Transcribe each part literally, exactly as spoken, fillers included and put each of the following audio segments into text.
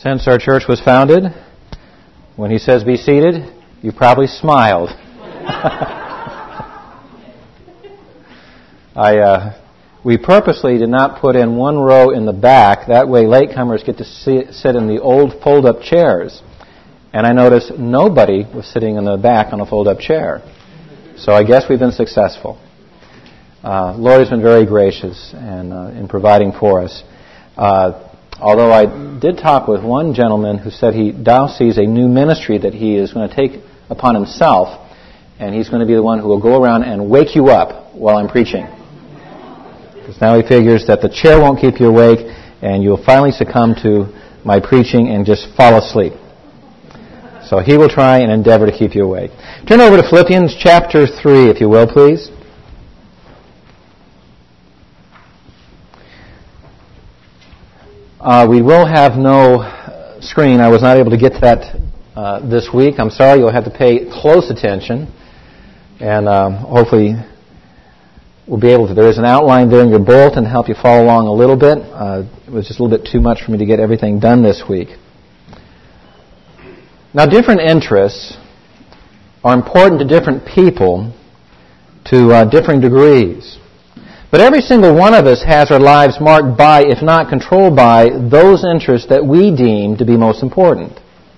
Since our church was founded, when he says be seated, you probably smiled. I, uh, we purposely did not put in one row in the back. That way latecomers get to see, sit in the old fold-up chairs. And I noticed nobody was sitting in the back on a fold-up chair. So I guess we've been successful. Uh, Lord has been very gracious and uh, in providing for us. Uh, although I did talk with one gentleman who said he now sees a new ministry that he is going to take upon himself, and he's going to be the one who will go around and wake you up while I'm preaching. Because now he figures that the chair won't keep you awake, and you'll finally succumb to my preaching and just fall asleep. So he will try and endeavor to keep you awake. Turn over to Philippians chapter three, if you will, please. Uh, we will have no screen. I was not able to get to that uh, this week. I'm sorry. You'll have to pay close attention. And um, hopefully we'll be able to. There is an outline there in your bulletin to help you follow along a little bit. Uh, it was just a little bit too much for me to get everything done this week. Now, different interests are important to different people to uh, differing degrees. But every single one of us has our lives marked by, if not controlled by, those interests that we deem to be most important.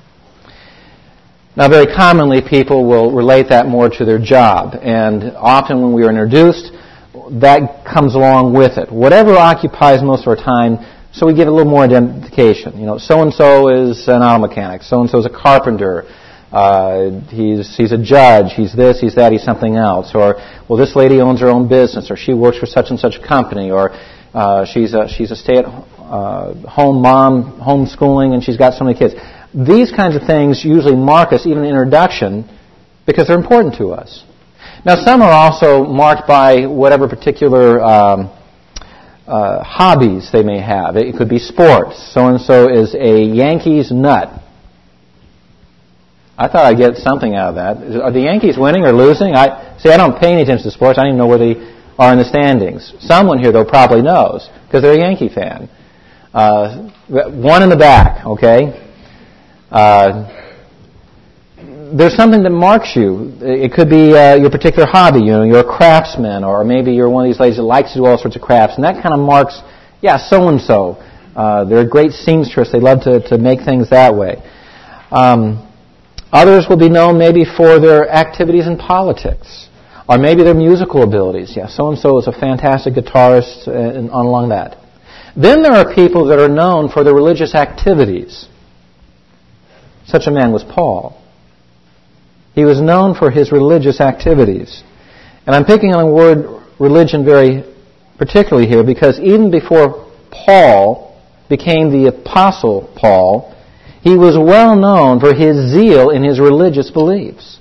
Now, very commonly, people will relate that more to their job. And often when we are introduced, that comes along with it. Whatever occupies most of our time, so we give it a little more identification. You know, so-and-so is an auto mechanic. So-and-so is a carpenter. Uh, he's he's a judge, he's this, he's that, he's something else. Or, well, this lady owns her own business, or she works for such and such a company, or uh, she's a she's a stay-at-home mom, homeschooling, and she's got so many kids. These kinds of things usually mark us, even in introduction, because they're important to us. Now, some are also marked by whatever particular um, uh, hobbies they may have. It could be sports. So-and-so is a Yankees nut. I thought I'd get something out of that. Are the Yankees winning or losing? I see. I don't pay any attention to sports. I don't even know where they are in the standings. Someone here, though, probably knows because they're a Yankee fan. Uh, one in the back, okay? Uh, there's something that marks you. It could be uh, your particular hobby. You know, you're a craftsman, or maybe you're one of these ladies that likes to do all sorts of crafts, and that kind of marks, yeah, so-and-so. Uh, they're a great seamstress. They love to, to make things that way. Um, Others will be known maybe for their activities in politics, or maybe their musical abilities. Yeah, so-and-so is a fantastic guitarist, and on along that. Then there are people that are known for their religious activities. Such a man was Paul. He was known for his religious activities. And I'm picking on the word religion very particularly here because even before Paul became the Apostle Paul, he was well known for his zeal in his religious beliefs.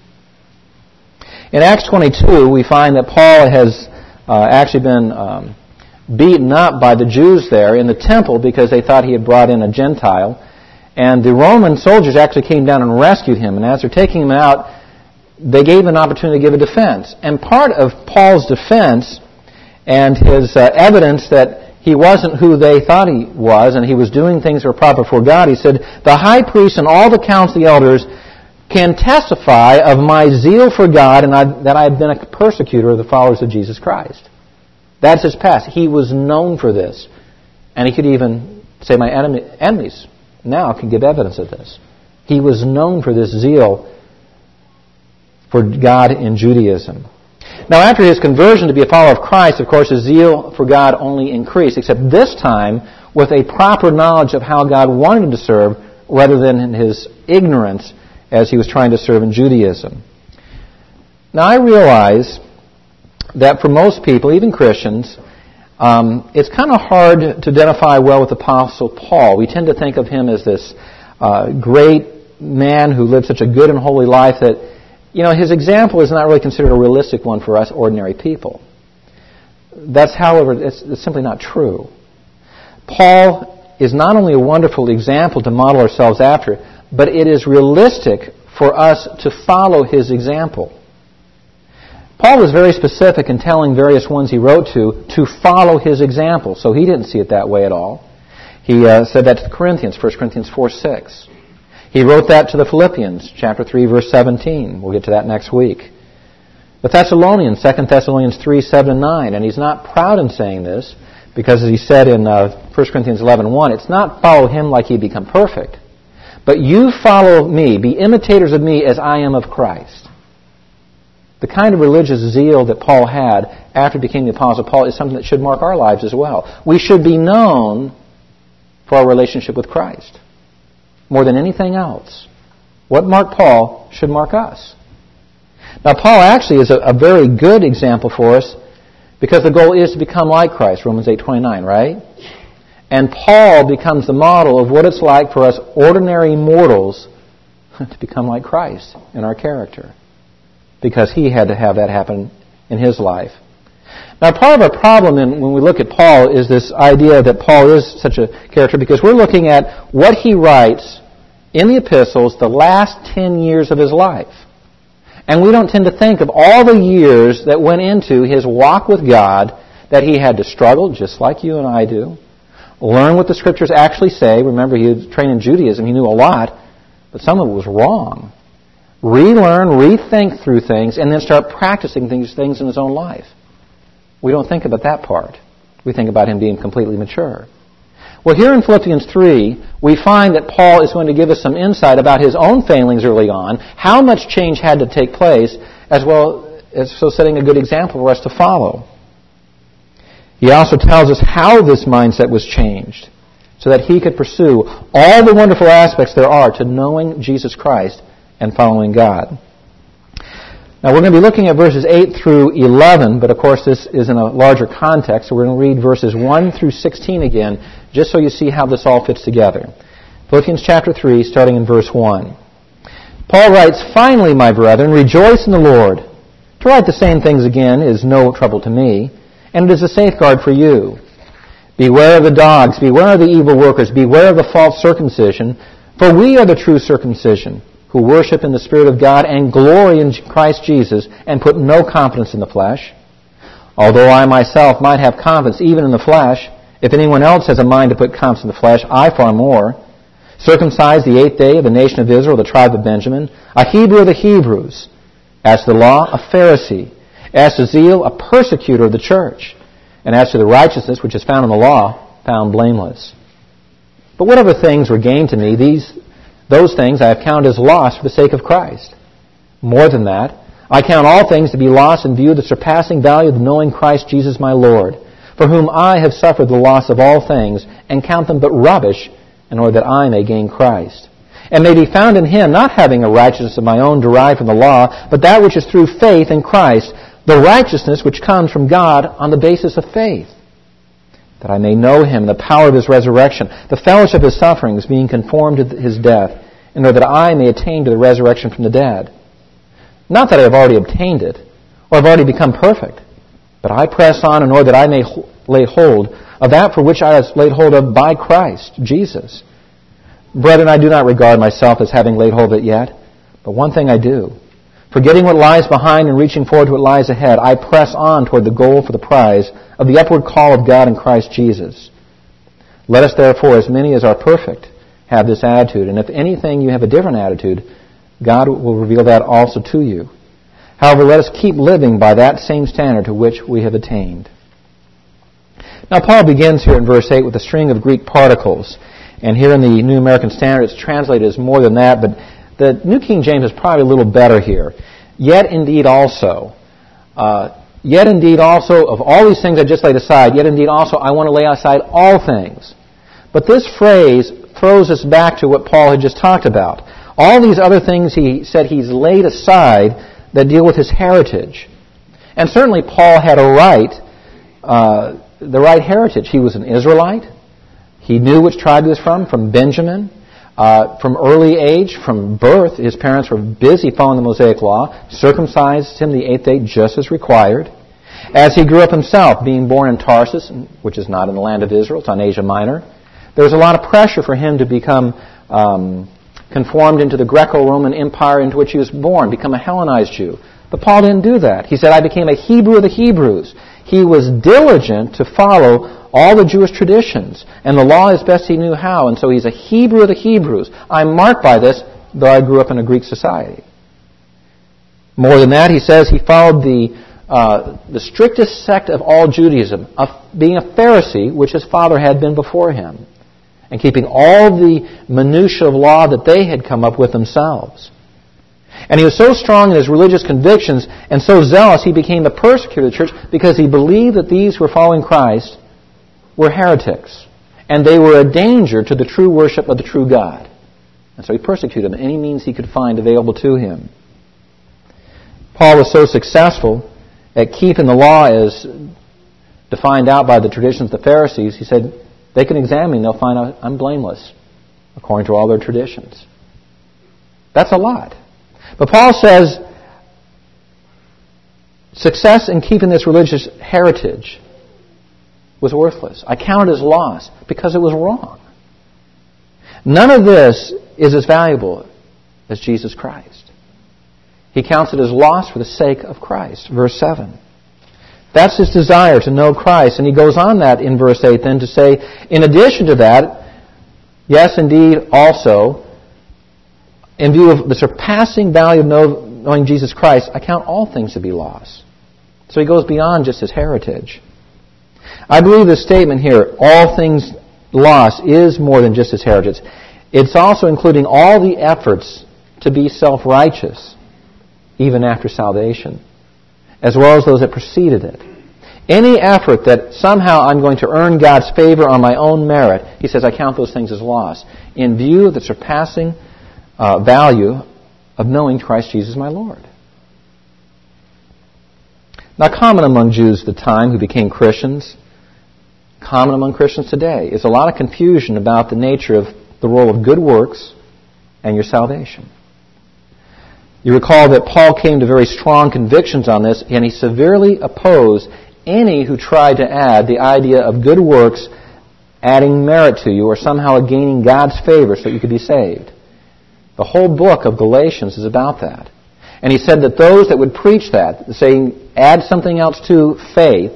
In Acts twenty-two, we find that Paul has uh, actually been um, beaten up by the Jews there in the temple because they thought he had brought in a Gentile. And the Roman soldiers actually came down and rescued him. And as they're taking him out, they gave him an opportunity to give a defense. And part of Paul's defense and his uh, evidence that he wasn't who they thought he was, and he was doing things that were proper for God. He said, the high priest and all the council, the elders, can testify of my zeal for God and I, that I have been a persecutor of the followers of Jesus Christ. That's his past. He was known for this. And he could even say, my enemy, enemies now can give evidence of this. He was known for this zeal for God in Judaism. Now, after his conversion to be a follower of Christ, of course, his zeal for God only increased, except this time with a proper knowledge of how God wanted him to serve rather than in his ignorance as he was trying to serve in Judaism. Now, I realize that for most people, even Christians, um, it's kind of hard to identify well with the Apostle Paul. We tend to think of him as this uh, great man who lived such a good and holy life that you know, his example is not really considered a realistic one for us ordinary people. That's, however, it's, it's simply not true. Paul is not only a wonderful example to model ourselves after, but it is realistic for us to follow his example. Paul was very specific in telling various ones he wrote to to follow his example, so he didn't see it that way at all. He uh, said that to the Corinthians, First Corinthians four six. He wrote that to the Philippians, chapter three, verse seventeen. We'll get to that next week. The Thessalonians, Second Thessalonians three, seven and nine. And he's not proud in saying this, because as he said in uh, First Corinthians eleven one, it's not follow him like he become perfect, but you follow me, be imitators of me as I am of Christ. The kind of religious zeal that Paul had after he became the Apostle Paul is something that should mark our lives as well. We should be known for our relationship with Christ more than anything else. What marked Paul should mark us. Now, Paul actually is a, a very good example for us because the goal is to become like Christ, Romans eight twenty-nine, right? And Paul becomes the model of what it's like for us ordinary mortals to become like Christ in our character, because he had to have that happen in his life. Now, part of our problem in, when we look at Paul is this idea that Paul is such a character because we're looking at what he writes in the epistles the last ten years of his life. And we don't tend to think of all the years that went into his walk with God, that he had to struggle, just like you and I do, learn what the Scriptures actually say. Remember, he was trained in Judaism. He knew a lot, but some of it was wrong. Relearn, rethink through things, and then start practicing these things in his own life. We don't think about that part. We think about him being completely mature. Well, here in Philippians three, we find that Paul is going to give us some insight about his own failings early on, how much change had to take place, as well as so setting a good example for us to follow. He also tells us how this mindset was changed, so that he could pursue all the wonderful aspects there are to knowing Jesus Christ and following God. Now, we're going to be looking at verses eight through eleven, but of course this is in a larger context, so we're going to read verses one through sixteen again, just so you see how this all fits together. Philippians chapter three, starting in verse one. Paul writes, "Finally, my brethren, rejoice in the Lord. To write the same things again is no trouble to me, and it is a safeguard for you. Beware of the dogs, beware of the evil workers, beware of the false circumcision, for we are the true circumcision, who worship in the Spirit of God and glory in Christ Jesus and put no confidence in the flesh. Although I myself might have confidence even in the flesh, if anyone else has a mind to put confidence in the flesh, I far more. Circumcised the eighth day of the nation of Israel, the tribe of Benjamin, a Hebrew of the Hebrews. As to the law, a Pharisee. As to zeal, a persecutor of the church. And as to the righteousness which is found in the law, found blameless. But whatever things were gained to me, these Those things I have counted as loss for the sake of Christ. More than that, I count all things to be lost in view of the surpassing value of knowing Christ Jesus my Lord, for whom I have suffered the loss of all things, and count them but rubbish, in order that I may gain Christ, and may be found in Him, not having a righteousness of my own derived from the law, but that which is through faith in Christ, the righteousness which comes from God on the basis of faith, that I may know Him, the power of His resurrection, the fellowship of His sufferings, being conformed to His death, in order that I may attain to the resurrection from the dead. Not that I have already obtained it, or have already become perfect, but I press on in order that I may lay hold of that for which I was laid hold of by Christ Jesus. Brethren, I do not regard myself as having laid hold of it yet, but one thing I do, forgetting what lies behind and reaching forward to what lies ahead, I press on toward the goal for the prize of the upward call of God in Christ Jesus. Let us therefore, as many as are perfect, have this attitude, and if anything you have a different attitude, God will reveal that also to you. However, let us keep living by that same standard to which we have attained." Now, Paul begins here in verse eight with a string of Greek particles, and here in the New American Standard it's translated as more than that, but the New King James is probably a little better here. Yet indeed also. Uh, yet indeed also, of all these things I just laid aside, yet indeed also I want to lay aside all things. But this phrase throws us back to what Paul had just talked about. All these other things he said he's laid aside that deal with his heritage. And certainly Paul had a right, uh, the right heritage. He was an Israelite. He knew which tribe he was from, from Benjamin. Uh, from early age, from birth, his parents were busy following the Mosaic Law, circumcised him the eighth day just as required. As he grew up himself, being born in Tarsus, which is not in the land of Israel, it's on Asia Minor, there was a lot of pressure for him to become um, conformed into the Greco-Roman Empire into which he was born, become a Hellenized Jew. But Paul didn't do that. He said, I became a Hebrew of the Hebrews. He was diligent to follow all the Jewish traditions and the law as best he knew how. And so he's a Hebrew of the Hebrews. I'm marked by this, though I grew up in a Greek society. More than that, he says he followed the uh, the strictest sect of all Judaism, of being a Pharisee, which his father had been before him, and keeping all the minutiae of law that they had come up with themselves. And he was so strong in his religious convictions and so zealous, he became a persecutor of the church because he believed that these who were following Christ were heretics, and they were a danger to the true worship of the true God. And so he persecuted them in any means he could find available to him. Paul was so successful at keeping the law as defined out by the traditions of the Pharisees, he said, they can examine me and they'll find out I'm blameless according to all their traditions. That's a lot. But Paul says success in keeping this religious heritage was worthless. I count it as loss because it was wrong. None of this is as valuable as Jesus Christ. He counts it as loss for the sake of Christ. Verse seven. That's his desire to know Christ. And he goes on that in verse eight then to say, in addition to that, yes, indeed, also, in view of the surpassing value of know, knowing Jesus Christ, I count all things to be loss. So he goes beyond just his heritage. I believe this statement here, all things loss, is more than just his heritage. It's also including all the efforts to be self-righteous, even after salvation, as well as those that preceded it. Any effort that somehow I'm going to earn God's favor on my own merit, he says, I count those things as loss, in view of the surpassing uh, value of knowing Christ Jesus my Lord. Now, common among Jews at the time who became Christians, common among Christians today, is a lot of confusion about the nature of the role of good works and your salvation. You recall that Paul came to very strong convictions on this, and he severely opposed any who tried to add the idea of good works adding merit to you or somehow gaining God's favor so that you could be saved. The whole book of Galatians is about that. And he said that those that would preach that, saying add something else to faith,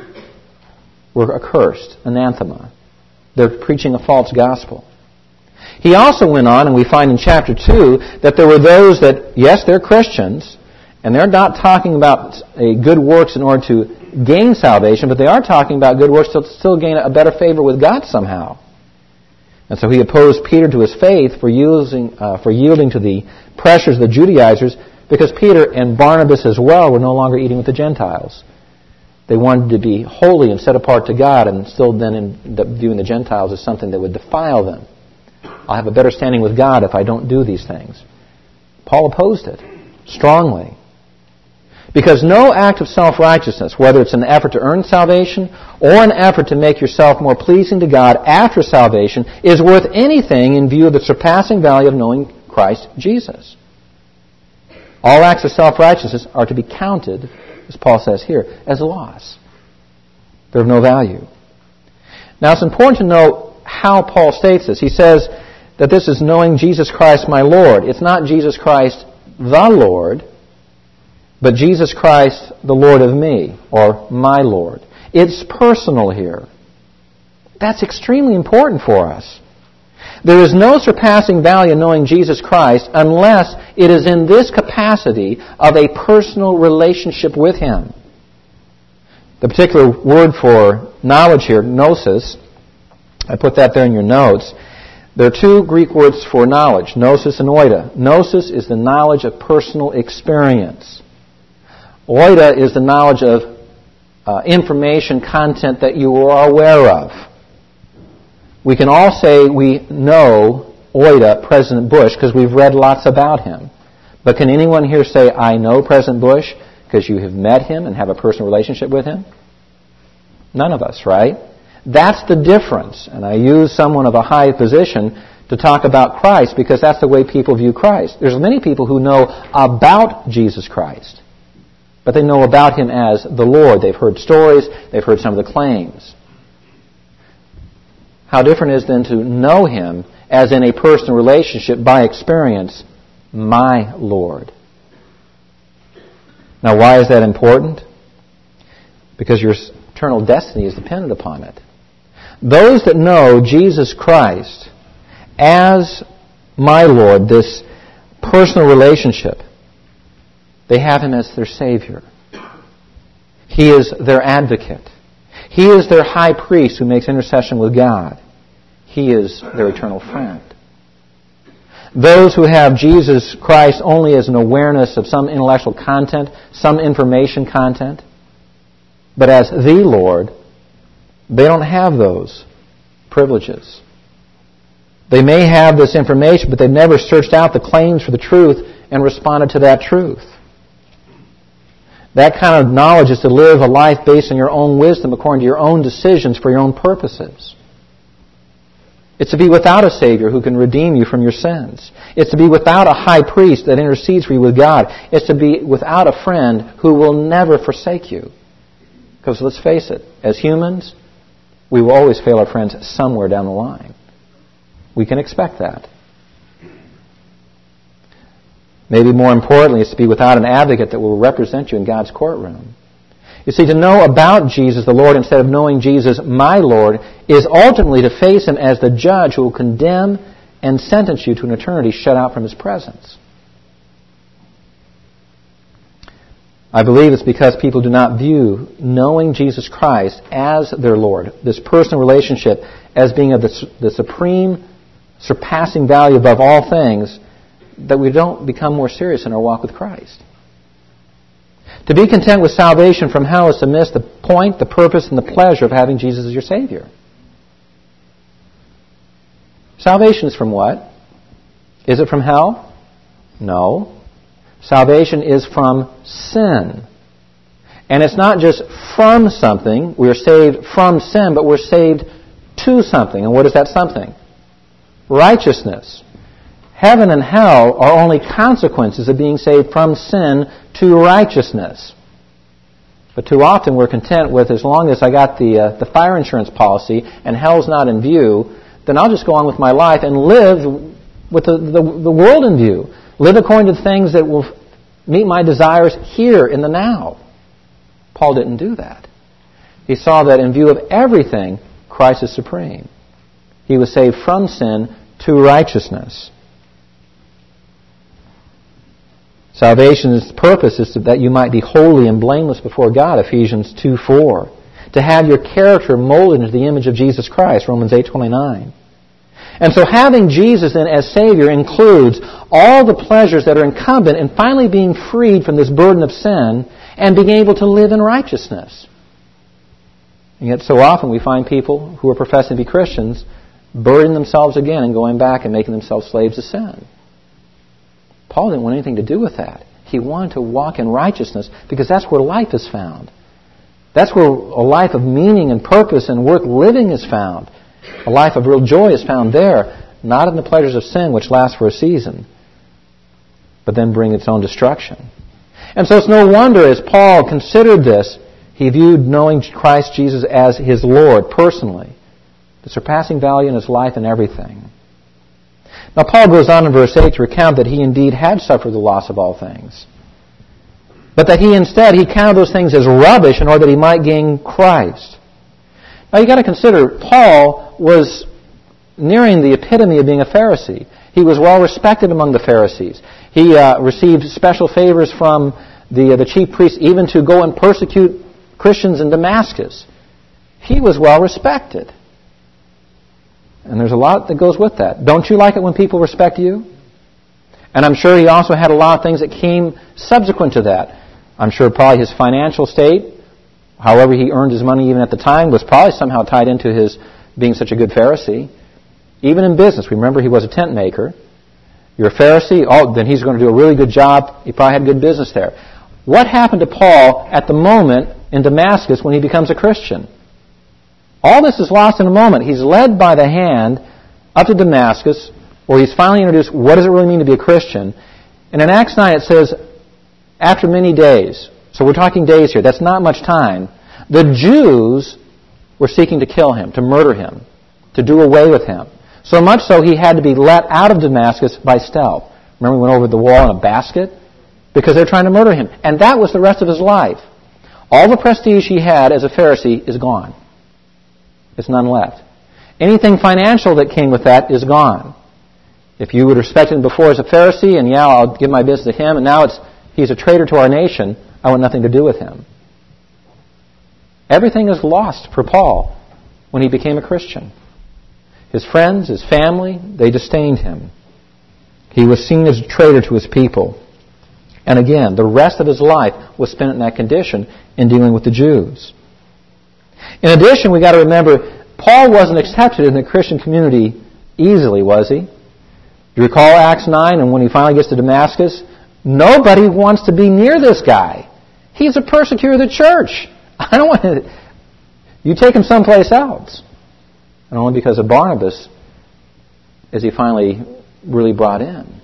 were accursed, anathema. They're preaching a false gospel. He also went on, and we find in chapter two, that there were those that, yes, they're Christians, and they're not talking about a good works in order to gain salvation, but they are talking about good works to still gain a better favor with God somehow. And so he opposed Peter to his faith for, using, uh, for yielding to the pressures of the Judaizers, because Peter and Barnabas as well were no longer eating with the Gentiles. They wanted to be holy and set apart to God, and still then end up viewing the Gentiles as something that would defile them. I'll have a better standing with God if I don't do these things. Paul opposed it strongly. Because no act of self-righteousness, whether it's an effort to earn salvation or an effort to make yourself more pleasing to God after salvation, is worth anything in view of the surpassing value of knowing Christ Jesus. All acts of self-righteousness are to be counted, as Paul says here, as loss. They're of no value. Now it's important to know how Paul states this. He says that this is knowing Jesus Christ my Lord. It's not Jesus Christ the Lord, but Jesus Christ the Lord of me, or my Lord. It's personal here. That's extremely important for us. There is no surpassing value in knowing Jesus Christ unless it is in this capacity of a personal relationship with Him. The particular word for knowledge here, gnosis, I put that there in your notes. There are two Greek words for knowledge, gnosis and oida. Gnosis is the knowledge of personal experience. Oida is the knowledge of uh, information, content that you are aware of. We can all say we know oida, President Bush, because we've read lots about him. But can anyone here say, I know President Bush, because you have met him and have a personal relationship with him? None of us, right? That's the difference. And I use someone of a high position to talk about Christ because that's the way people view Christ. There's many people who know about Jesus Christ, but they know about Him as the Lord. They've heard stories. They've heard some of the claims. How different it is then to know Him as in a personal relationship by experience, my Lord. Now, why is that important? Because your eternal destiny is dependent upon it. Those that know Jesus Christ as my Lord, this personal relationship, they have Him as their Savior. He is their advocate. He is their high priest who makes intercession with God. He is their eternal friend. Those who have Jesus Christ only as an awareness of some intellectual content, some information content, but as the Lord, they don't have those privileges. They may have this information, but they've never searched out the claims for the truth and responded to that truth. That kind of knowledge is to live a life based on your own wisdom, according to your own decisions for your own purposes. It's to be without a Savior who can redeem you from your sins. It's to be without a high priest that intercedes for you with God. It's to be without a friend who will never forsake you. Because let's face it, as humans, we will always fail our friends somewhere down the line. We can expect that. Maybe more importantly, it's to be without an advocate that will represent you in God's courtroom. You see, to know about Jesus, the Lord, instead of knowing Jesus, my Lord, is ultimately to face Him as the judge who will condemn and sentence you to an eternity shut out from His presence. I believe it's because people do not view knowing Jesus Christ as their Lord, this personal relationship, as being of the, the supreme, surpassing value above all things, that we don't become more serious in our walk with Christ. To be content with salvation from hell is to miss the point, the purpose, and the pleasure of having Jesus as your Savior. Salvation is from what? Is it from hell? No. Salvation is from sin. And it's not just from something. We're saved from sin, but we're saved to something. And what is that something? Righteousness. Heaven and hell are only consequences of being saved from sin to righteousness. But too often we're content with, as long as I got the uh, the fire insurance policy and hell's not in view, then I'll just go on with my life and live with the, the, the world in view. Live according to things that will meet my desires here in the now. Paul didn't do that. He saw that in view of everything, Christ is supreme. He was saved from sin to righteousness. Salvation's purpose is that you might be holy and blameless before God, Ephesians two four. To have your character molded into the image of Jesus Christ, Romans eight twenty-nine. And so having Jesus in as Savior includes all the pleasures that are incumbent in finally being freed from this burden of sin and being able to live in righteousness. And yet so often we find people who are professing to be Christians burdening themselves again and going back and making themselves slaves of sin. Paul didn't want anything to do with that. He wanted to walk in righteousness because that's where life is found. That's where a life of meaning and purpose and worth living is found. A life of real joy is found there, not in the pleasures of sin which last for a season, but then bring its own destruction. And so it's no wonder as Paul considered this, he viewed knowing Christ Jesus as his Lord personally, the surpassing value in his life and everything. Now Paul goes on in verse eight to recount that he indeed had suffered the loss of all things, but that he instead, he counted those things as rubbish in order that he might gain Christ. Now you've got to consider, Paul was nearing the epitome of being a Pharisee. He was well respected among the Pharisees. He uh, received special favors from the, uh, the chief priests even to go and persecute Christians in Damascus. He was well respected. And there's a lot that goes with that. Don't you like it when people respect you? And I'm sure he also had a lot of things that came subsequent to that. I'm sure probably his financial state, however he earned his money even at the time, was probably somehow tied into his being such a good Pharisee. Even in business, remember he was a tent maker. You're a Pharisee, oh, then he's going to do a really good job. He probably had good business there. What happened to Paul at the moment in Damascus when he becomes a Christian? All this is lost in a moment. He's led by the hand up to Damascus, where he's finally introduced what does it really mean to be a Christian. And in Acts nine it says, after many days, so we're talking days here, that's not much time, the Jews were seeking to kill him, to murder him, to do away with him. So much so he had to be let out of Damascus by stealth. Remember he went over the wall in a basket? Because they're trying to murder him. And that was the rest of his life. All the prestige he had as a Pharisee is gone. It's none left. Anything financial that came with that is gone. If you would respect him before as a Pharisee, and yeah, I'll give my business to him, and now it's he's a traitor to our nation, I want nothing to do with him. Everything is lost for Paul when he became a Christian. His friends, his family, they disdained him. He was seen as a traitor to his people. And again, the rest of his life was spent in that condition in dealing with the Jews. In addition, we've got to remember, Paul wasn't accepted in the Christian community easily, was he? Do you recall Acts nine, and when he finally gets to Damascus, nobody wants to be near this guy. He's a persecutor of the church. I don't want to... You take him someplace else. And only because of Barnabas is he finally really brought in.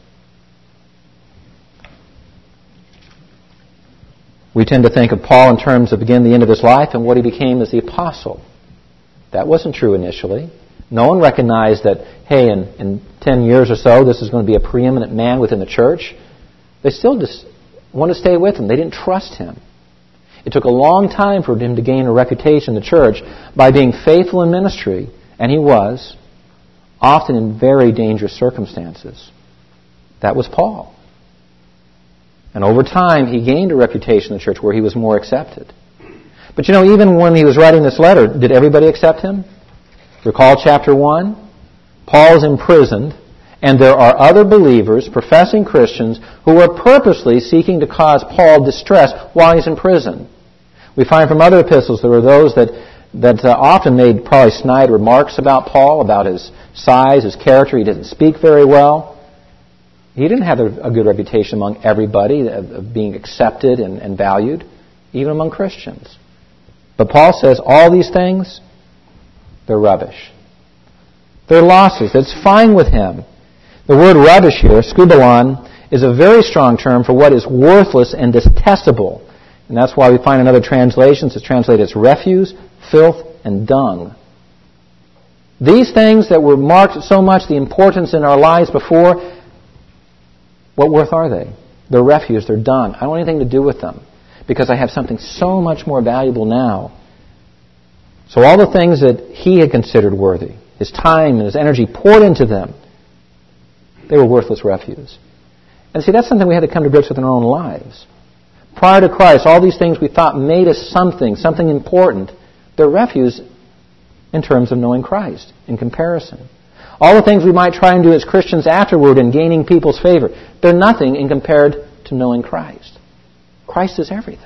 We tend to think of Paul in terms of, again, the end of his life and what he became as the apostle. That wasn't true initially. No one recognized that, hey, in, in ten years or so, this is going to be a preeminent man within the church. They still just wanted to stay with him. They didn't trust him. It took a long time for him to gain a reputation in the church by being faithful in ministry, and he was, often in very dangerous circumstances. That was Paul. And over time, he gained a reputation in the church where he was more accepted. But you know, even when he was writing this letter, did everybody accept him? Recall chapter one? Paul's imprisoned, and there are other believers, professing Christians, who are purposely seeking to cause Paul distress while he's in prison. We find from other epistles there were those that, that uh, often made probably snide remarks about Paul, about his size, his character. He didn't speak very well. He didn't have a, a good reputation among everybody of, of being accepted and, and valued, even among Christians. But Paul says all these things, they're rubbish. They're losses. It's fine with him. The word rubbish here, skubalon, is a very strong term for what is worthless and detestable. And that's why we find in other translations it's translated as refuse, filth, and dung. These things that were marked so much the importance in our lives before, what worth are they? They're refuse, they're dung. I don't want anything to do with them because I have something so much more valuable now. So all the things that he had considered worthy, his time and his energy poured into them, they were worthless refuse. And see, that's something we had to come to grips with in our own lives. Prior to Christ, all these things we thought made us something, something important, they're refuse in terms of knowing Christ, in comparison. All the things we might try and do as Christians afterward in gaining people's favor, they're nothing in compared to knowing Christ. Christ is everything.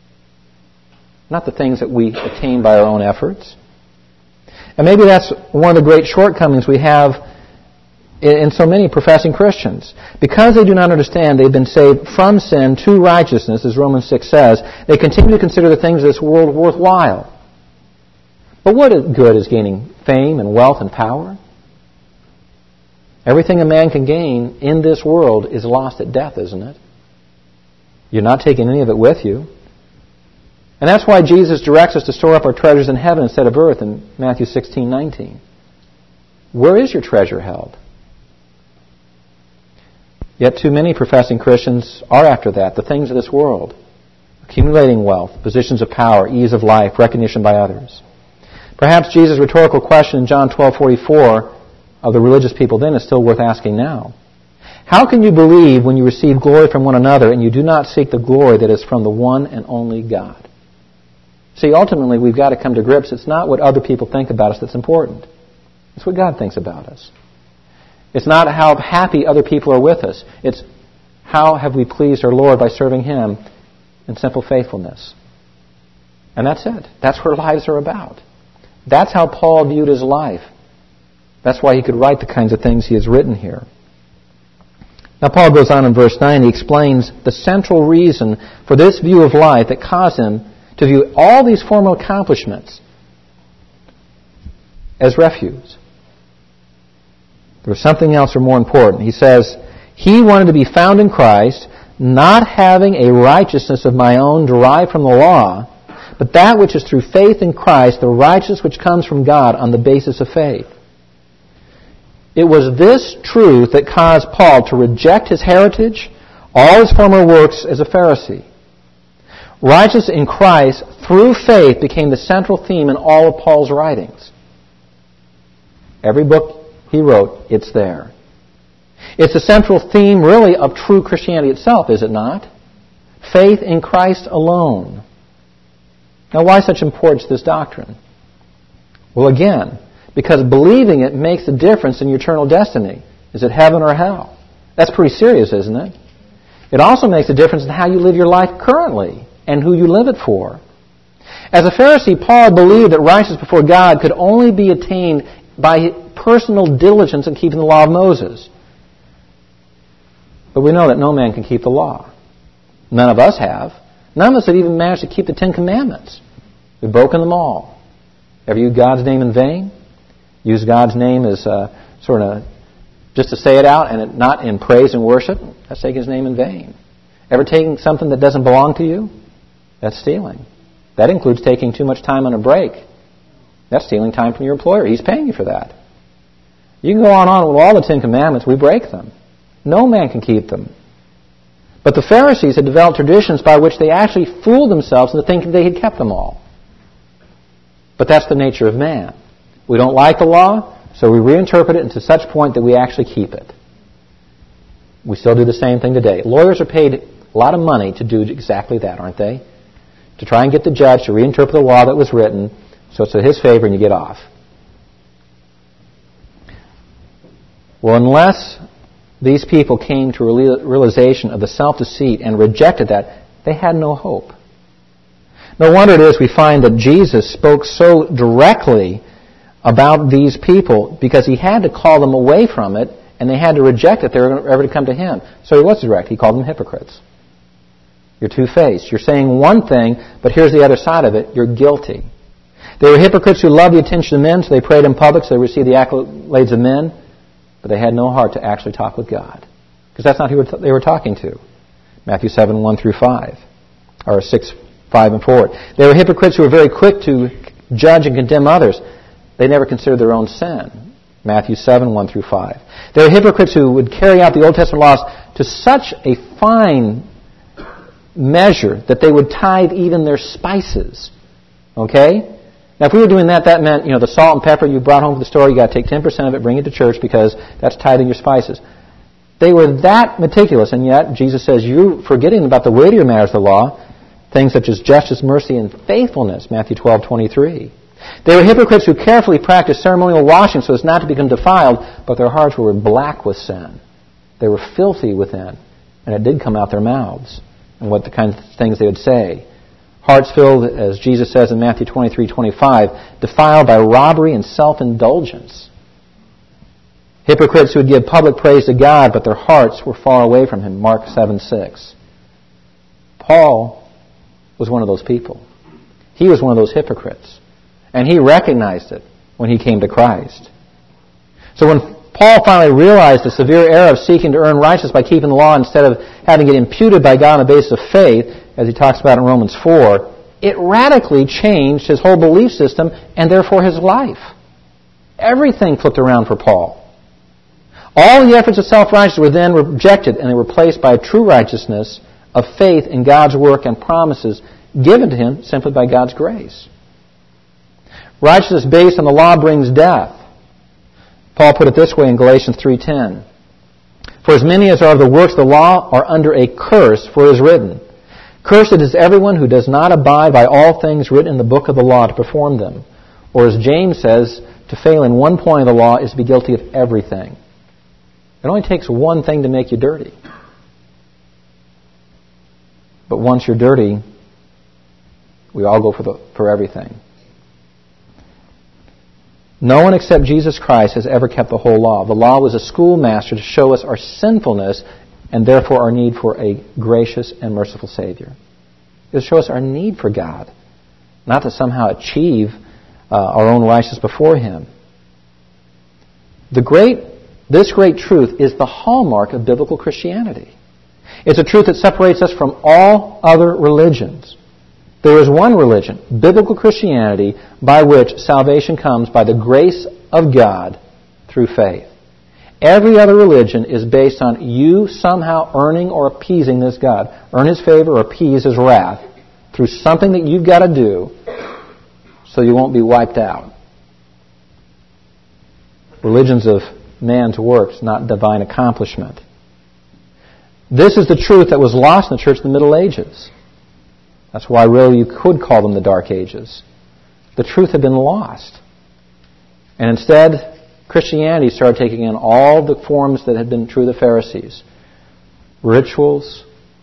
Not the things that we attain by our own efforts. And maybe that's one of the great shortcomings we have in so many professing Christians. Because they do not understand they've been saved from sin to righteousness, as Romans six says, they continue to consider the things of this world worthwhile. But what good is gaining fame and wealth and power? Everything a man can gain in this world is lost at death, isn't it? You're not taking any of it with you. And that's why Jesus directs us to store up our treasures in heaven instead of earth in Matthew sixteen nineteen. Where is your treasure held? Yet too many professing Christians are after that, the things of this world. Accumulating wealth, positions of power, ease of life, recognition by others. Perhaps Jesus' rhetorical question in John twelve forty-four of the religious people then is still worth asking now. How can you believe when you receive glory from one another and you do not seek the glory that is from the one and only God? See, ultimately we've got to come to grips. It's not what other people think about us that's important. It's what God thinks about us. It's not how happy other people are with us. It's how have we pleased our Lord by serving Him in simple faithfulness. And that's it. That's what our lives are about. That's how Paul viewed his life. That's why he could write the kinds of things he has written here. Now Paul goes on in verse nine. He explains the central reason for this view of life that caused him to view all these formal accomplishments as refuse. There was something else or more important. He says, he wanted to be found in Christ, not having a righteousness of my own derived from the law, but that which is through faith in Christ, the righteousness which comes from God on the basis of faith. It was this truth that caused Paul to reject his heritage, all his former works as a Pharisee. Righteousness in Christ through faith became the central theme in all of Paul's writings. Every book he wrote, it's there. It's the central theme, really, of true Christianity itself, is it not? Faith in Christ alone. Now, why such importance to this doctrine? Well, again, because believing it makes a difference in your eternal destiny. Is it heaven or hell? That's pretty serious, isn't it? It also makes a difference in how you live your life currently and who you live it for. As a Pharisee, Paul believed that righteousness before God could only be attained by personal diligence in keeping the law of Moses. But we know that no man can keep the law. None of us have. None of us have even managed to keep the Ten Commandments. We've broken them all. Ever used God's name in vain? Use God's name as uh, sort of just to say it out and it not in praise and worship? That's taking His name in vain. Ever taking something that doesn't belong to you? That's stealing. That includes taking too much time on a break. That's stealing time from your employer. He's paying you for that. You can go on and on with all the Ten Commandments. We break them. No man can keep them. But the Pharisees had developed traditions by which they actually fooled themselves into thinking they had kept them all. But that's the nature of man. We don't like the law, so we reinterpret it to such point that we actually keep it. We still do the same thing today. Lawyers are paid a lot of money to do exactly that, aren't they? To try and get the judge to reinterpret the law that was written so it's in his favor and you get off. Well, unless these people came to a realization of the self-deceit and rejected that, they had no hope. No wonder it is we find that Jesus spoke so directly about these people because He had to call them away from it and they had to reject it if they were ever to come to Him. So He was direct. He called them hypocrites. You're two-faced. You're saying one thing, but here's the other side of it. You're guilty. They were hypocrites who loved the attention of men, so they prayed in public, so they received the accolades of men, but they had no heart to actually talk with God. Because that's not who they were talking to. Matthew seven, one through five. Or six, five and forward. They were hypocrites who were very quick to judge and condemn others. They never considered their own sin. Matthew seven, one through five. They were hypocrites who would carry out the Old Testament laws to such a fine measure that they would tithe even their spices. Okay? Now, if we were doing that, that meant, you know, the salt and pepper you brought home from the store, you got to take ten percent of it, bring it to church because that's tithing your spices. They were that meticulous, and yet Jesus says you're forgetting about the weightier matters of the law, things such as justice, mercy, and faithfulness, Matthew twelve, twenty-three. They were hypocrites who carefully practiced ceremonial washing so as not to become defiled, but their hearts were black with sin. They were filthy within, and it did come out their mouths, and what the kinds of things they would say. Hearts filled, as Jesus says in Matthew twenty-three, twenty-five, defiled by robbery and self-indulgence. Hypocrites who would give public praise to God, but their hearts were far away from Him, Mark seven, six. Paul was one of those people. He was one of those hypocrites. And he recognized it when he came to Christ. So when Paul finally realized the severe error of seeking to earn righteousness by keeping the law instead of having it imputed by God on the basis of faith, as he talks about in Romans four, it radically changed his whole belief system and therefore his life. Everything flipped around for Paul. All the efforts of self-righteousness were then rejected and they were replaced by a true righteousness of faith in God's work and promises given to him simply by God's grace. Righteousness based on the law brings death. Paul put it this way in Galatians three ten. For as many as are of the works of the law are under a curse, for it is written, Cursed is everyone who does not abide by all things written in the book of the law to perform them. Or as James says, to fail in one point of the law is to be guilty of everything. It only takes one thing to make you dirty. But once you're dirty, we all go for the for everything. No one except Jesus Christ has ever kept the whole law. The law was a schoolmaster to show us our sinfulness and therefore our need for a gracious and merciful Savior. It will show us our need for God, not to somehow achieve uh, our own righteousness before Him. The great, this great truth is the hallmark of biblical Christianity. It's a truth that separates us from all other religions. There is one religion, biblical Christianity, by which salvation comes by the grace of God through faith. Every other religion is based on you somehow earning or appeasing this God. Earn His favor or appease His wrath through something that you've got to do so you won't be wiped out. religions of man's works, not divine accomplishment. This is the truth that was lost in the church in the Middle Ages. That's why really you could call them the Dark Ages. The truth had been lost. And instead, Christianity started taking in all the forms that had been true of the Pharisees. Rituals,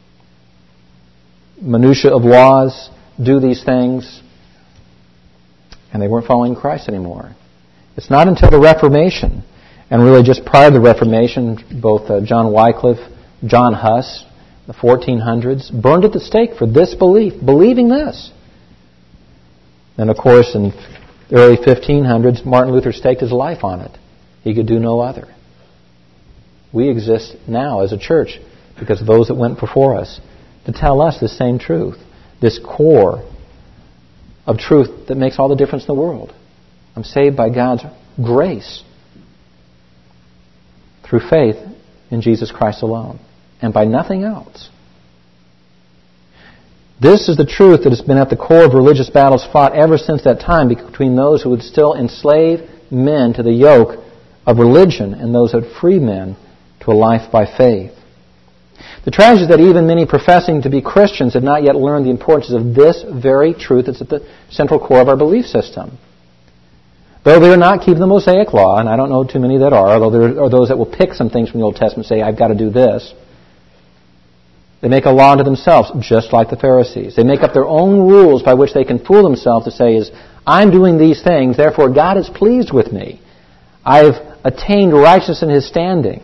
minutiae of laws, do these things, and they weren't following Christ anymore. It's not until the Reformation, and really just prior to the Reformation, both uh, John Wycliffe, John Huss, the fourteen hundreds, burned at the stake for this belief, believing this. And of course, in the early fifteen hundreds, Martin Luther staked his life on it. He could do no other. We exist now as a church because of those that went before us to tell us the same truth, this core of truth that makes all the difference in the world. I'm saved by God's grace through faith in Jesus Christ alone and by nothing else. This is the truth that has been at the core of religious battles fought ever since that time between those who would still enslave men to the yoke of religion and those who would free men to a life by faith. The tragedy is that even many professing to be Christians have not yet learned the importance of this very truth that's at the central core of our belief system. Though they are not keeping the Mosaic Law, and I don't know too many that are, although there are those that will pick some things from the Old Testament and say, I've got to do this. They make a law unto themselves, just like the Pharisees. They make up their own rules by which they can fool themselves to say is, I'm doing these things, therefore God is pleased with me. I've attained righteousness in His standing.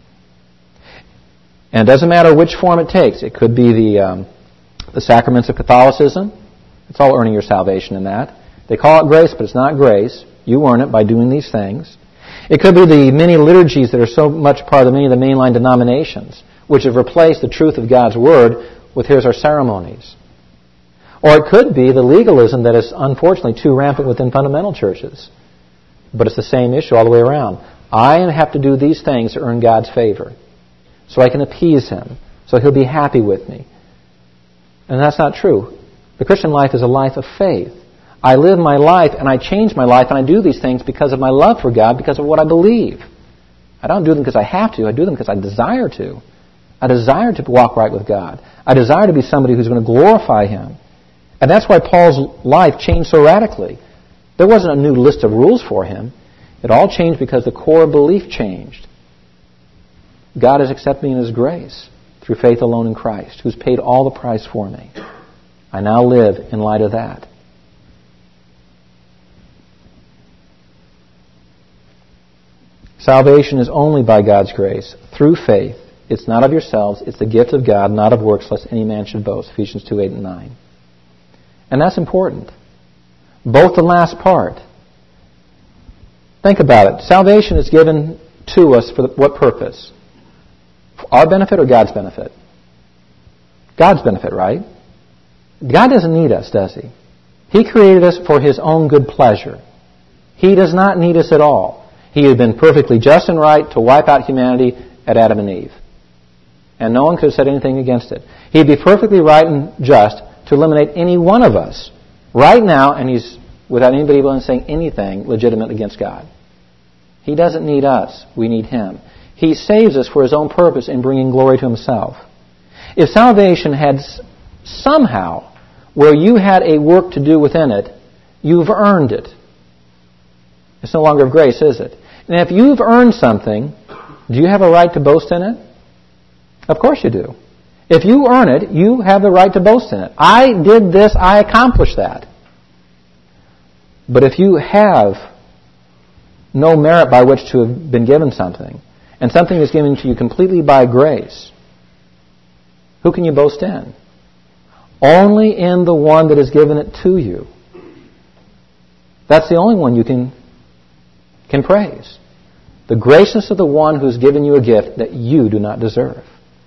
And it doesn't matter which form it takes. It could be the um, the sacraments of Catholicism. It's all earning your salvation in that. They call it grace, but it's not grace. You earn it by doing these things. It could be the many liturgies that are so much part of many of the mainline denominations, which have replaced the truth of God's Word with here's our ceremonies. Or it could be the legalism that is unfortunately too rampant within fundamental churches. But it's the same issue all the way around. I have to do these things to earn God's favor, so I can appease Him, so He'll be happy with me. And that's not true. The Christian life is a life of faith. I live my life and I change my life and I do these things because of my love for God, because of what I believe. I don't do them because I have to. I do them because I desire to. I desire to walk right with God. I desire to be somebody who's going to glorify Him. And that's why Paul's life changed so radically. There wasn't a new list of rules for him. It all changed because the core belief changed. God has accepted me in His grace through faith alone in Christ, who's paid all the price for me. I now live in light of that. Salvation is only by God's grace, through faith. It's not of yourselves. It's the gift of God, not of works, lest any man should boast. Ephesians two, eight, and nine. And that's important. Both the last part. Think about it. Salvation is given to us for what purpose? For our benefit or God's benefit? God's benefit, right? God doesn't need us, does He? He created us for His own good pleasure. He does not need us at all. He had been perfectly just and right to wipe out humanity at Adam and Eve. And no one could have said anything against it. He'd be perfectly right and just to eliminate any one of us right now, and He's, without anybody even saying anything legitimate against God. He doesn't need us. We need Him. He saves us for His own purpose in bringing glory to Himself. If salvation had somehow, where you had a work to do within it, you've earned it. It's no longer of grace, is it? And if you've earned something, do you have a right to boast in it? Of course you do. If you earn it, you have the right to boast in it. I did this, I accomplished that. But if you have no merit by which to have been given something, and something is given to you completely by grace, who can you boast in? Only in the one that has given it to you. That's the only one you can, can praise. The graciousness of the one who's given you a gift that you do not deserve.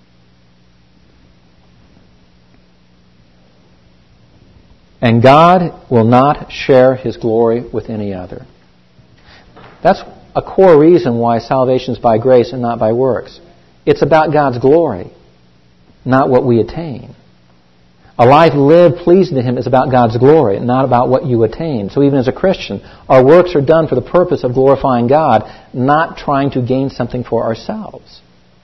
And God will not share His glory with any other. That's a core reason why salvation is by grace and not by works. It's about God's glory, not what we attain. A life lived pleasing to Him is about God's glory, not about what you attain. So even as a Christian, our works are done for the purpose of glorifying God, not trying to gain something for ourselves.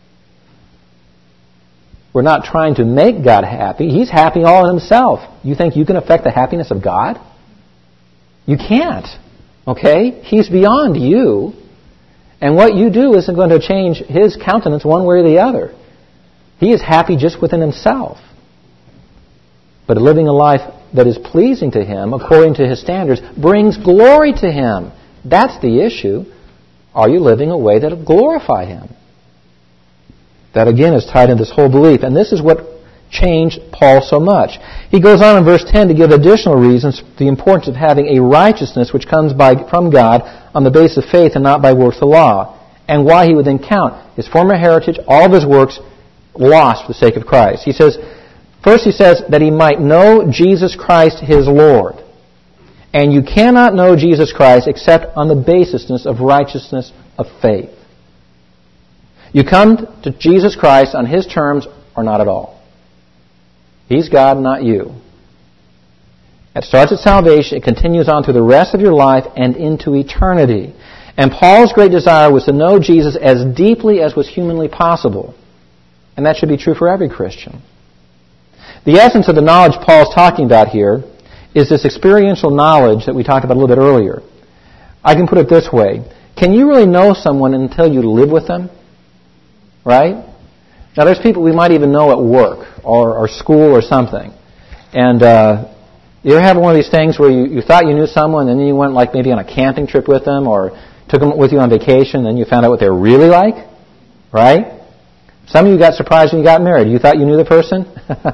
We're not trying to make God happy. He's happy all in Himself. You think you can affect the happiness of God? You can't. Okay? He's beyond you. And what you do isn't going to change His countenance one way or the other. He is happy just within Himself. But living a life that is pleasing to Him, according to His standards, brings glory to Him. That's the issue. Are you living a way that will glorify Him? That again is tied in this whole belief. And this is what changed Paul so much. He goes on in verse ten to give additional reasons for the importance of having a righteousness which comes by from God on the basis of faith and not by works of the law. And why he would then count his former heritage, all of his works, lost for the sake of Christ. He says, first he says that he might know Jesus Christ his Lord. And you cannot know Jesus Christ except on the basisness of righteousness of faith. You come to Jesus Christ on His terms or not at all. He's God, not you. It starts at salvation. It continues on through the rest of your life and into eternity. And Paul's great desire was to know Jesus as deeply as was humanly possible. And that should be true for every Christian. The essence of the knowledge Paul's talking about here is this experiential knowledge that we talked about a little bit earlier. I can put it this way. Can you really know someone until you live with them? Right? Now there's people we might even know at work or, or school or something. And uh, you ever have one of these things where you, you thought you knew someone and then you went like maybe on a camping trip with them or took them with you on vacation and then you found out what they were really like? Right? Some of you got surprised when you got married. You thought you knew the person?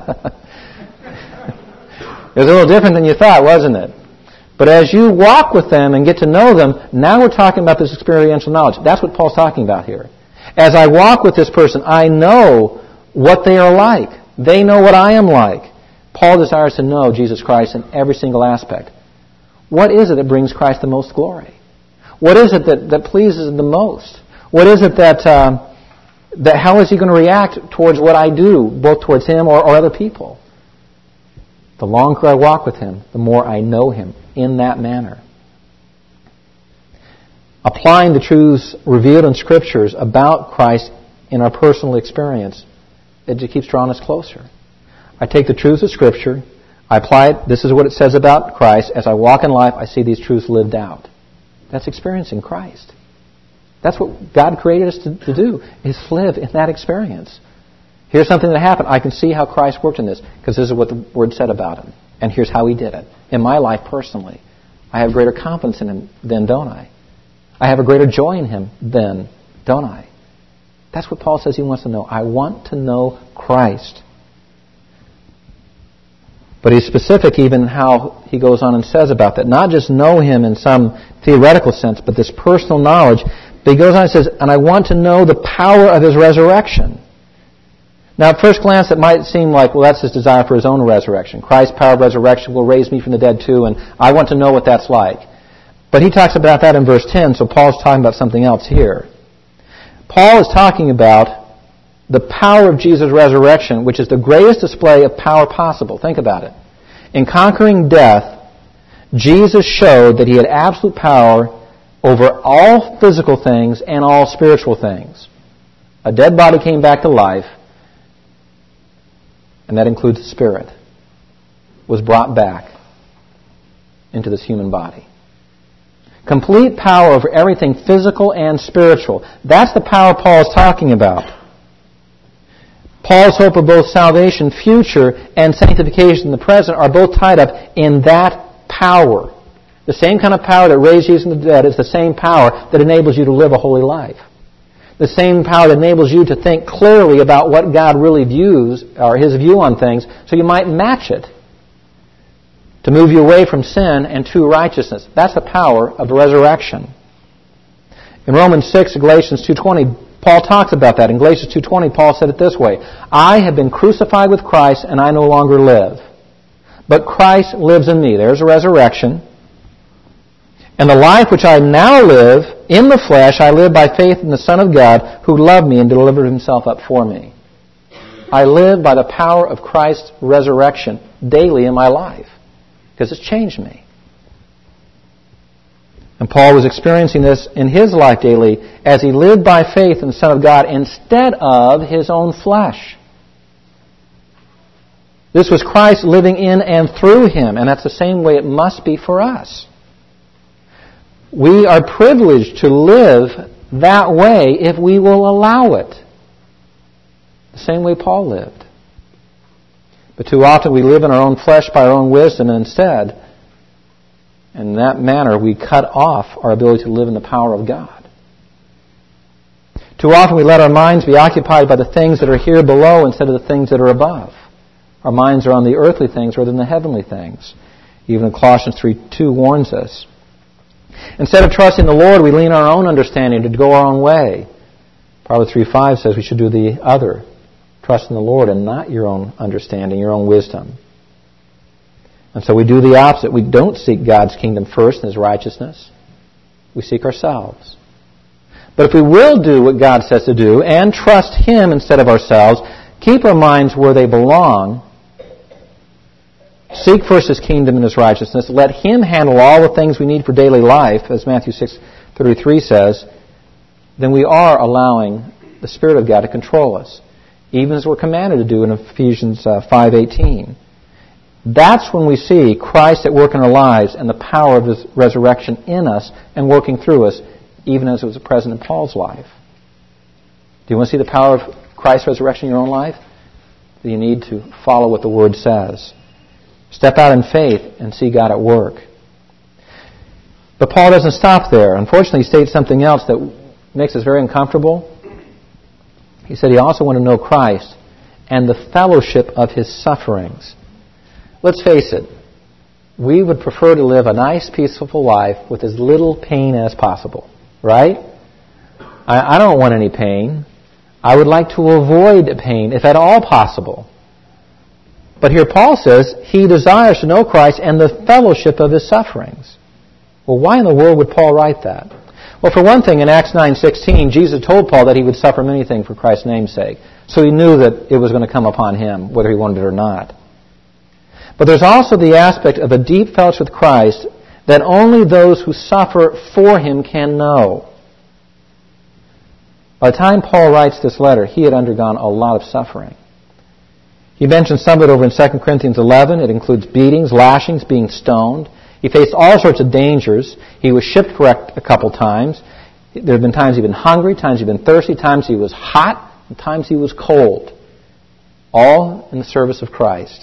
It was a little different than you thought, wasn't it? But as you walk with them and get to know them, now we're talking about this experiential knowledge. That's what Paul's talking about here. As I walk with this person, I know what they are like. They know what I am like. Paul desires to know Jesus Christ in every single aspect. What is it that brings Christ the most glory? What is it that, that pleases Him the most? What is it that, uh, that how is He going to react towards what I do, both towards Him or, or other people? The longer I walk with Him, the more I know Him in that manner. Applying the truths revealed in Scriptures about Christ in our personal experience, it just keeps drawing us closer. I take the truths of Scripture, I apply it, this is what it says about Christ. As I walk in life, I see these truths lived out. That's experiencing Christ. That's what God created us to, to do, is live in that experience. Here's something that happened. I can see how Christ worked in this, because this is what the Word said about Him. And here's how He did it. In my life personally, I have greater confidence in Him then, don't I? I have a greater joy in Him then, don't I? That's what Paul says he wants to know. I want to know Christ. But he's specific even in how he goes on and says about that. Not just know Him in some theoretical sense, but this personal knowledge. But he goes on and says, and I want to know the power of His resurrection. Now, at first glance, it might seem like, well, that's His desire for His own resurrection. Christ's power of resurrection will raise me from the dead too, and I want to know what that's like. But he talks about that in verse ten, so Paul's talking about something else here. Paul is talking about the power of Jesus' resurrection, which is the greatest display of power possible. Think about it. In conquering death, Jesus showed that He had absolute power over all physical things and all spiritual things. A dead body came back to life, and that includes the spirit, was brought back into this human body. Complete power over everything physical and spiritual. That's the power Paul is talking about. Paul's hope of both salvation future and sanctification in the present are both tied up in that power. The same kind of power that raised Jesus from the dead is the same power that enables you to live a holy life. The same power that enables you to think clearly about what God really views, or His view on things, so you might match it. To move you away from sin and to righteousness. That's the power of the resurrection. In Romans six and Galatians two twenty, Paul talks about that. In Galatians two twenty, Paul said it this way, I have been crucified with Christ and I no longer live. But Christ lives in me. There's a resurrection. And the life which I now live in the flesh, I live by faith in the Son of God who loved me and delivered Himself up for me. I live by the power of Christ's resurrection daily in my life because it's changed me. And Paul was experiencing this in his life daily as he lived by faith in the Son of God instead of his own flesh. This was Christ living in and through him, and that's the same way it must be for us. We are privileged to live that way if we will allow it. The same way Paul lived. But too often we live in our own flesh by our own wisdom, and instead, in that manner, we cut off our ability to live in the power of God. Too often we let our minds be occupied by the things that are here below instead of the things that are above. Our minds are on the earthly things rather than the heavenly things. Even Colossians three two warns us. Instead of trusting the Lord, we lean on our own understanding to go our own way. Proverbs three five says we should do the other. Trust in the Lord and not your own understanding, your own wisdom. And so we do the opposite. We don't seek God's kingdom first and His righteousness. We seek ourselves. But if we will do what God says to do and trust Him instead of ourselves, keep our minds where they belong, seek first His kingdom and His righteousness, let Him handle all the things we need for daily life, as Matthew six thirty-three says, then we are allowing the Spirit of God to control us, even as we're commanded to do in Ephesians five eighteen. That's when we see Christ at work in our lives and the power of His resurrection in us and working through us, even as it was present in Paul's life. Do you want to see the power of Christ's resurrection in your own life? Then you need to follow what the Word says. Step out in faith and see God at work. But Paul doesn't stop there. Unfortunately, he states something else that makes us very uncomfortable. He said he also wanted to know Christ and the fellowship of His sufferings. Let's face it, we would prefer to live a nice, peaceful life with as little pain as possible, right? I, I don't want any pain. I would like to avoid pain, if at all possible. But here Paul says he desires to know Christ and the fellowship of His sufferings. Well, why in the world would Paul write that? Well, for one thing, in Acts nine sixteen, Jesus told Paul that he would suffer many things for Christ's name's sake. So he knew that it was going to come upon him, whether he wanted it or not. But there's also the aspect of a deep fellowship with Christ that only those who suffer for Him can know. By the time Paul writes this letter, he had undergone a lot of suffering. He mentions some of it over in Second Corinthians eleven. It includes beatings, lashings, being stoned. He faced all sorts of dangers. He was shipwrecked a couple times. There have been times he'd been hungry, times he'd been thirsty, times he was hot, and times he was cold. All in the service of Christ.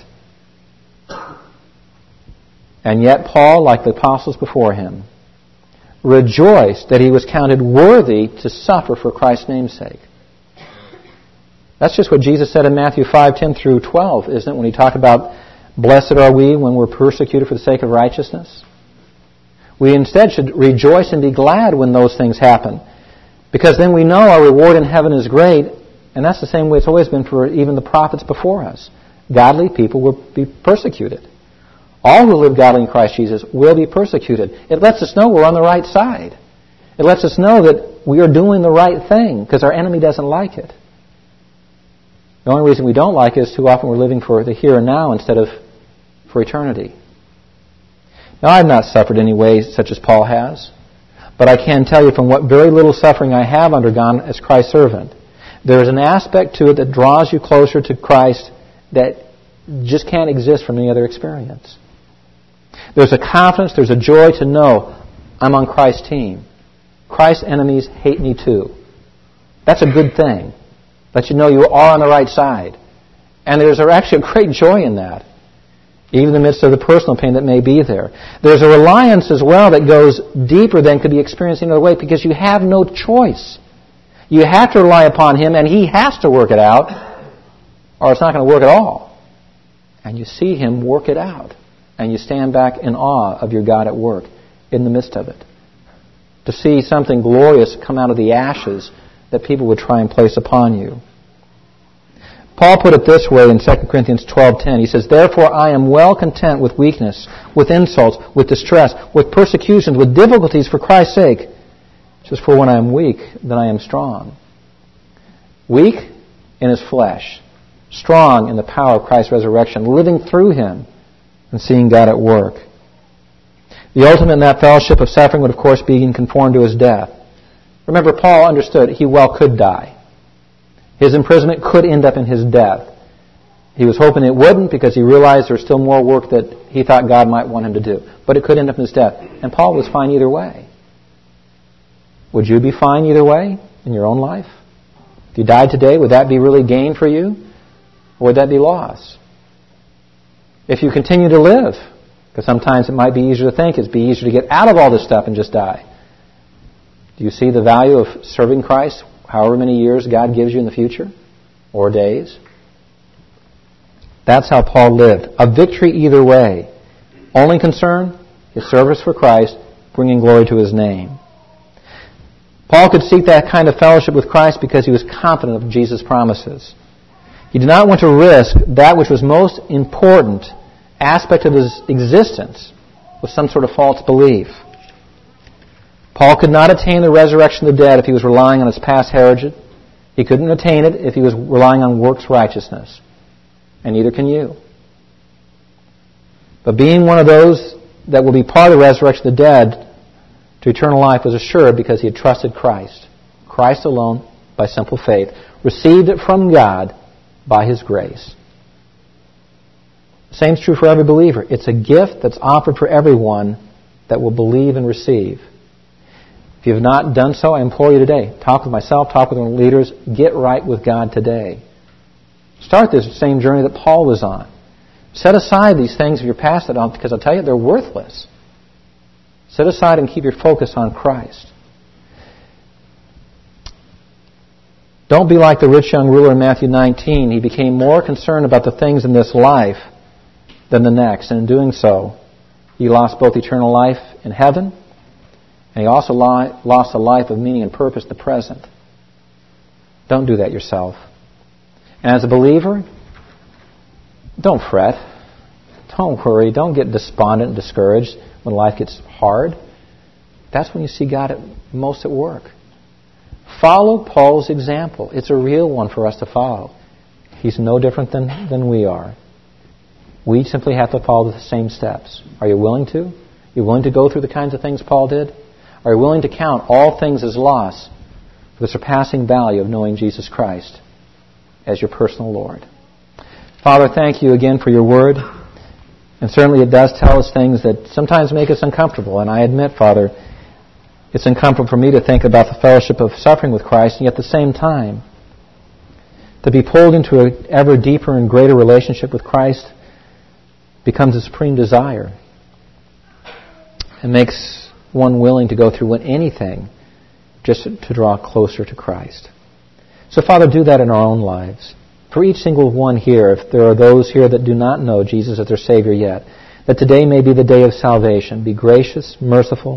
And yet Paul, like the apostles before him, rejoiced that he was counted worthy to suffer for Christ's name's sake. That's just what Jesus said in Matthew five ten through twelve, isn't it? When He talked about, blessed are we when we're persecuted for the sake of righteousness. We instead should rejoice and be glad when those things happen, because then we know our reward in heaven is great, and that's the same way it's always been for even the prophets before us. Godly people will be persecuted. All who live godly in Christ Jesus will be persecuted. It lets us know we're on the right side. It lets us know that we are doing the right thing because our enemy doesn't like it. The only reason we don't like it is too often we're living for the here and now instead of for eternity. Now, I've not suffered any way such as Paul has, but I can tell you from what very little suffering I have undergone as Christ's servant, there is an aspect to it that draws you closer to Christ that just can't exist from any other experience. There's a confidence, there's a joy to know I'm on Christ's team. Christ's enemies hate me too. That's a good thing. Let you know you are on the right side. And there's actually a great joy in that, even in the midst of the personal pain that may be there. There's a reliance as well that goes deeper than could be experienced in another way because you have no choice. You have to rely upon Him and He has to work it out or it's not going to work at all. And you see Him work it out. And you stand back in awe of your God at work in the midst of it. To see something glorious come out of the ashes that people would try and place upon you. Paul put it this way in Second Corinthians twelve ten. He says, therefore I am well content with weakness, with insults, with distress, with persecutions, with difficulties for Christ's sake. Just for when I am weak, then I am strong. Weak in his flesh. strong in the power of Christ's resurrection, living through Him and seeing God at work. The ultimate in that fellowship of suffering would, of course, be being conformed to His death. Remember, Paul understood he well could die. His imprisonment could end up in his death. He was hoping it wouldn't because he realized there was still more work that he thought God might want him to do. But it could end up in his death. And Paul was fine either way. Would you be fine either way in your own life? If you died today, would that be really gain for you? Or would that be loss? If you continue to live, because sometimes it might be easier to think, it'd be easier to get out of all this stuff and just die. Do you see the value of serving Christ however many years God gives you in the future? Or days? That's how Paul lived. A victory either way. Only concern, his service for Christ, bringing glory to His name. Paul could seek that kind of fellowship with Christ because he was confident of Jesus' promises. He did not want to risk that which was most important aspect of his existence with some sort of false belief. Paul could not attain the resurrection of the dead if he was relying on his past heritage. He couldn't attain it if he was relying on works righteousness. And neither can you. But being one of those that will be part of the resurrection of the dead to eternal life was assured because he had trusted Christ. Christ alone, by simple faith, received it from God by His grace. The same is true for every believer. It's a gift that's offered for everyone that will believe and receive. If you have not done so, I implore you today, talk with myself, talk with our leaders, get right with God today. Start this same journey that Paul was on. Set aside these things of your past that because I'll tell you, they're worthless. Set aside and keep your focus on Christ. Don't be like the rich young ruler in Matthew nineteen. He became more concerned about the things in this life than the next. And in doing so, he lost both eternal life in heaven, and he also lost a life of meaning and purpose in the present. Don't do that yourself. And as a believer, don't fret. Don't worry. Don't get despondent and discouraged when life gets hard. That's when you see God at, most at work. Follow Paul's example. It's a real one for us to follow. He's no different than, than we are. We simply have to follow the same steps. Are you willing to? Are you willing to go through the kinds of things Paul did? Are you willing to count all things as loss for the surpassing value of knowing Jesus Christ as your personal Lord? Father, thank you again for your word. And certainly it does tell us things that sometimes make us uncomfortable. And I admit, Father, it's uncomfortable for me to think about the fellowship of suffering with Christ, and yet at the same time, to be pulled into an ever deeper and greater relationship with Christ becomes a supreme desire. It makes one willing to go through anything just to draw closer to Christ. So, Father, do that in our own lives. For each single one here, if there are those here that do not know Jesus as their Savior yet, that today may be the day of salvation. Be gracious, merciful.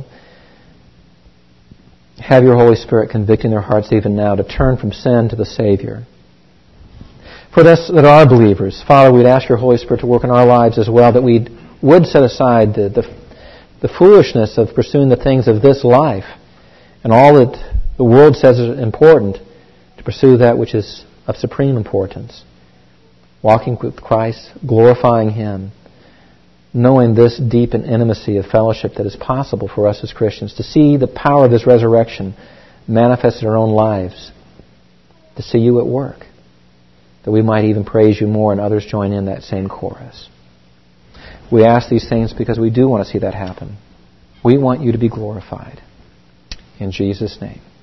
Have your Holy Spirit convicting their hearts even now to turn from sin to the Savior. For us that are believers, Father, we'd ask your Holy Spirit to work in our lives as well, that we would set aside the, the, the foolishness of pursuing the things of this life and all that the world says is important, to pursue that which is of supreme importance. Walking with Christ, glorifying Him, knowing this deep and intimacy of fellowship that is possible for us as Christians, to see the power of this resurrection manifested in our own lives, to see you at work, that we might even praise you more and others join in that same chorus. We ask these things because we do want to see that happen. We want you to be glorified. In Jesus' name.